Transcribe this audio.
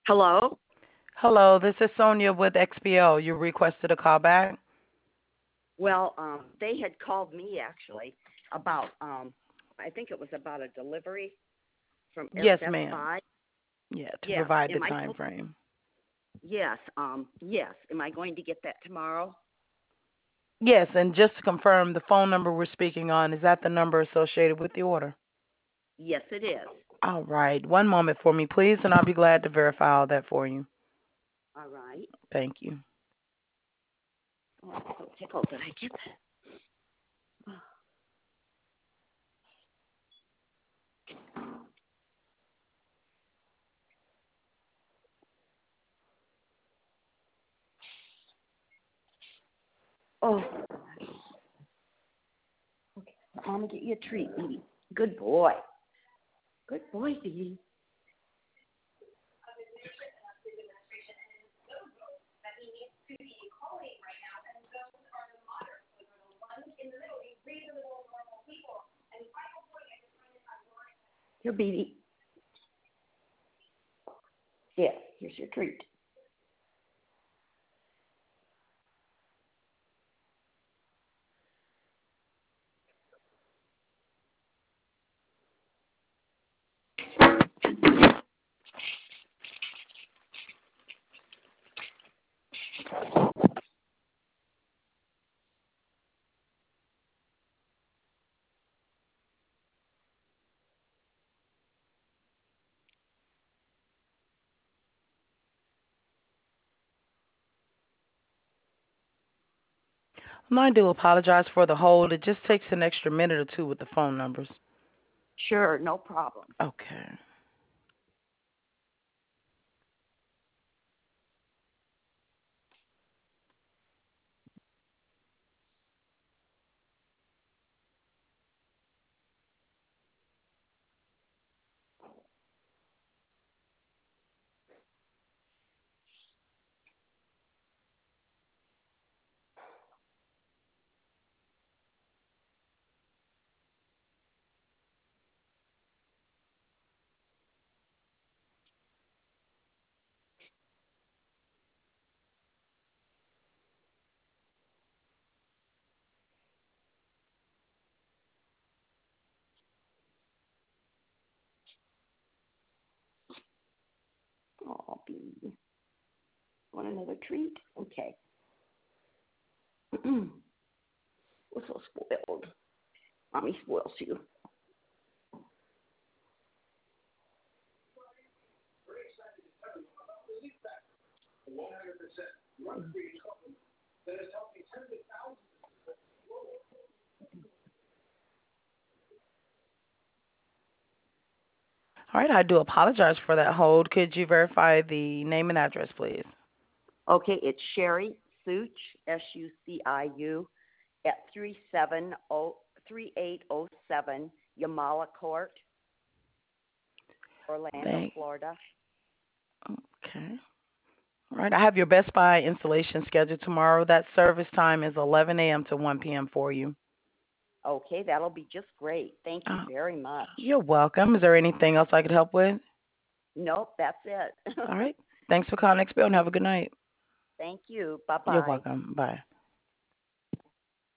Hello? Hello, this is Sonia with XPO. You requested a call back? Well, they had called me actually about, I think it was about a delivery from Yes, Best ma'am. Buy. Yeah, to Yes. provide the Am I time supposed? frame. Yes. Yes. Am I going to get that tomorrow? Yes, and just to confirm, the phone number we're speaking on, is that the number associated with the order? Yes, it is. All right. One moment for me, please, and I'll be glad to verify all that for you. All right. Thank you. Oh, I'm so tickled that I get that. Oh. Okay. I'm gonna get you a treat, Edie. Good boy. Good boy, Edie. Here, baby. Yes. Here's your treat. And I do apologize for the hold. It just takes an extra minute or two with the phone numbers. Sure. No problem. Okay. Oh, baby. Want another treat? Okay. We're so spoiled. Mommy spoils you. All right, I do apologize for that hold. Could you verify the name and address, please? Okay, it's Sherry Such, Suciu, at 3807 Yamala Court, Orlando, Thank. Florida. Okay. All right, I have your Best Buy installation scheduled tomorrow. That service time is 11 a.m. to 1 p.m. for you. Okay, that'll be just great. Thank you Oh, very much. you're welcome. Is there anything else I could help with? Nope, that's it. All right. Thanks for calling XPO and have a good night. Thank you. Bye You're bye. welcome. Bye.